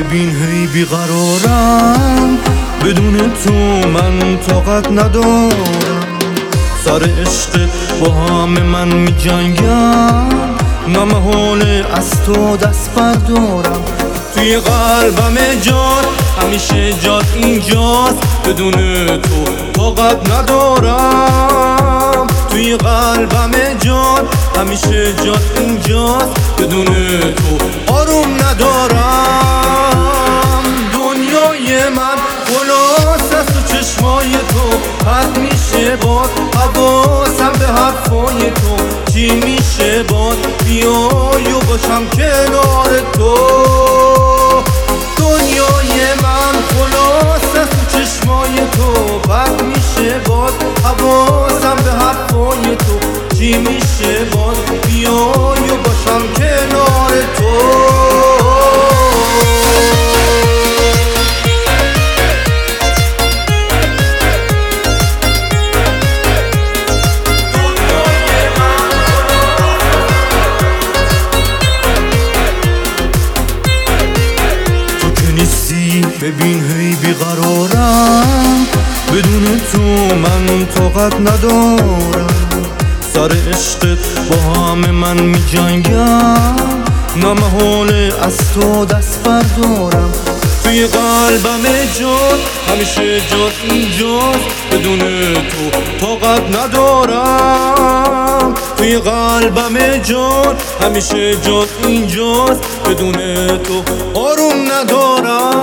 ببین هی بیقرارم، بدون تو من طاقت ندارم. سر عشقت با همه من می جنگم، نمحاله از تو دست بردارم. توی قلبم جات همیشه جات اینجاست، بدون تو طاقت ندارم. توی قلبم جات همیشه جات اینجاست، بدون تو آروم ندارم. دنیای من خلاص از تو چشمای تو، حد میشه باد حواسم به حرفای تو. چی میشه باد بیای و باشم کنار تو. دنیای من خلاص از تو چشمای تو، حد میشه باد حواسم به حرفای تو. چی میشه باد بیای و باشم کنار تو. ببین هی بیقرارم، بدون تو من طاقت ندارم. سر عشقت با همه من می جنگم، نمحاله از تو دست بردارم. توی قلبم جات همیشه جات اینجاست، بدون تو طاقت ندارم. توی قلبم جات همیشه جات اینجاست، بدون تو آروم ندارم.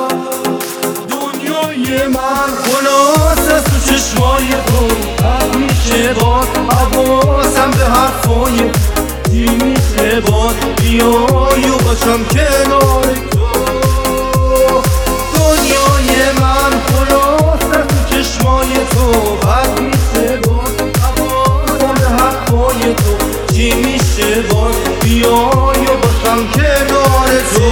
دنیای من خلاص از تو چشمای تو، همیشه باد حواسم به حرفای تو. چی میشه باد بیای و باشم کنار تو. دنیای من خلاص از تو چشمای تو، همیشه باد حواسم به حرفای تو. چی میشه باد بیای و باشم کنار تو.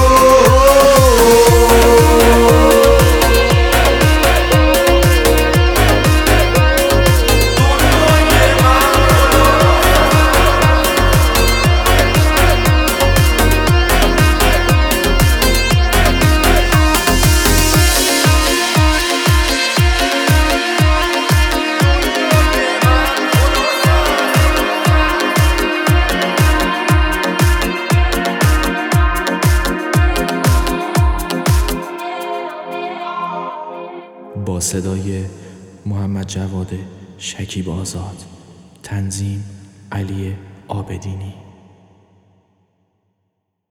با صدای محمد جواد شکیب آزاد، تنظیم علی عابدینی.